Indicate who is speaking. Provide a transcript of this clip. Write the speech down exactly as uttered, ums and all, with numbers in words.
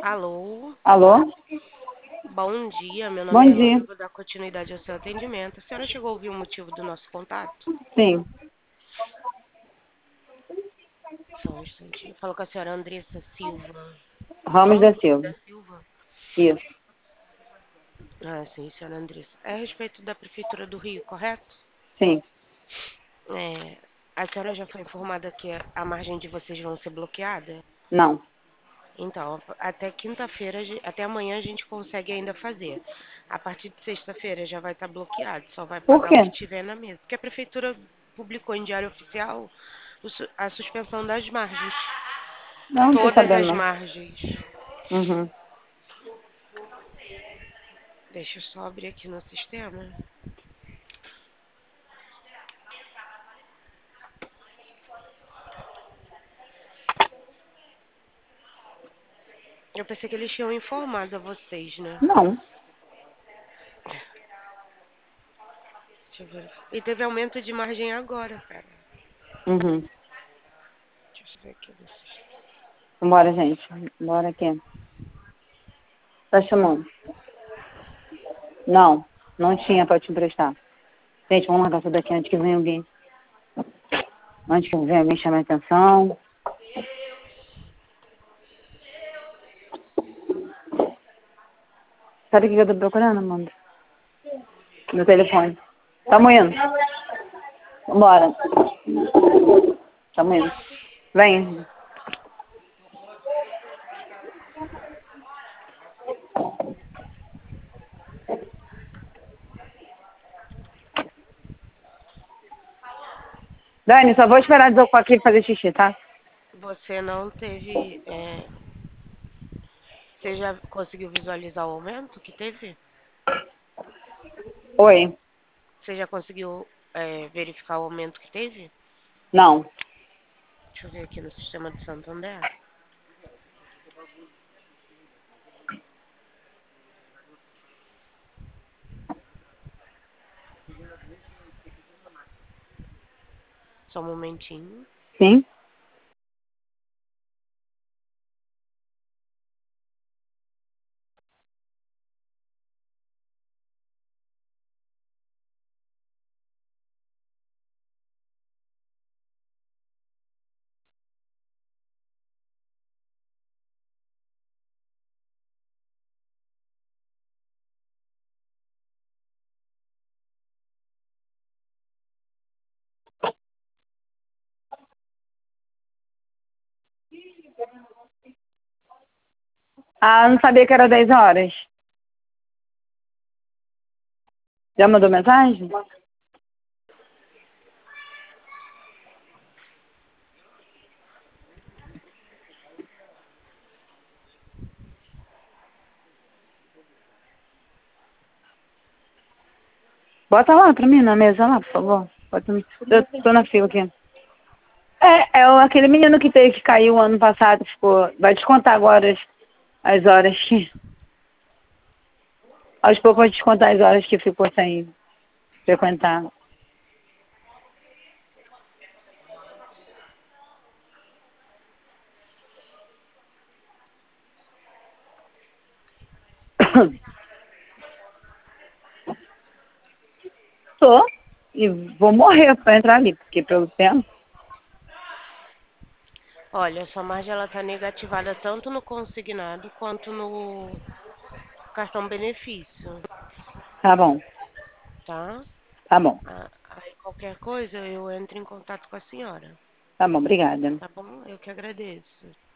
Speaker 1: Alô,
Speaker 2: Alô?
Speaker 1: bom dia. Meu nome
Speaker 2: Bom
Speaker 1: é Elaine,
Speaker 2: dia.
Speaker 1: eu vou dar continuidade ao seu atendimento. A senhora chegou a ouvir o motivo do nosso contato?
Speaker 2: Sim.
Speaker 1: Só um instantinho. Falou com a senhora Andressa Silva.
Speaker 2: Ramos da
Speaker 1: Ramos
Speaker 2: Silva.
Speaker 1: da Silva?
Speaker 2: Isso.
Speaker 1: Ah, sim, senhora Andressa. É a respeito da Prefeitura do Rio, correto?
Speaker 2: Sim.
Speaker 1: É, a senhora já foi informada que a margem de vocês vão ser bloqueada?
Speaker 2: Não.
Speaker 1: Então, até quinta-feira, a gen- até amanhã a gente consegue ainda fazer. A partir de sexta-feira já vai estar bloqueado, só vai
Speaker 2: Por
Speaker 1: pagar o
Speaker 2: quê?
Speaker 1: que tiver na mesa. Porque a prefeitura publicou em diário oficial o su- a suspensão das margens.
Speaker 2: Não, não tô
Speaker 1: Todas
Speaker 2: sabendo
Speaker 1: as
Speaker 2: não.
Speaker 1: margens.
Speaker 2: Uhum.
Speaker 1: Deixa eu só abrir aqui no sistema. Eu pensei que eles tinham informado a vocês, né?
Speaker 2: Não.
Speaker 1: Deixa eu ver. E teve aumento de margem agora, cara.
Speaker 2: Uhum.
Speaker 1: Deixa eu ver aqui no sistema.
Speaker 2: Vambora, gente. Bora aqui. Tá chamando? Não. Não tinha pra te emprestar. Gente, vamos largar isso daqui antes que venha alguém. Antes que venha alguém chamar a atenção. Sabe o que eu tô procurando, Amanda? No telefone. Tamo indo. Vambora. Tamo indo. Vem. Dani, só vou esperar desocupar aqui e fazer xixi, tá?
Speaker 1: Você não teve. É, você já conseguiu visualizar o aumento que teve?
Speaker 2: Oi.
Speaker 1: Você já conseguiu é, verificar o aumento que teve?
Speaker 2: Não.
Speaker 1: Deixa eu ver aqui no sistema de Santander. Só um momentinho.
Speaker 2: Sim? Ah, não sabia que era dez horas. Já mandou mensagem? Bota lá pra mim na mesa lá, por favor. Bota no... Eu tô na fila aqui. É, é o- aquele menino que teve que cair o ano passado, ficou. Vai descontar agora as, as horas que. Aos poucos vai descontar as horas que ficou sem frequentar. Tô. E vou morrer pra entrar ali, porque pelo tempo.
Speaker 1: Olha, sua margem ela tá negativada tanto no consignado quanto no cartão benefício,
Speaker 2: Tá bom,
Speaker 1: tá?
Speaker 2: tá bom,
Speaker 1: Ah, aí qualquer coisa eu entro em contato com a senhora,
Speaker 2: tá bom, obrigada.
Speaker 1: tá bom? Eu que agradeço.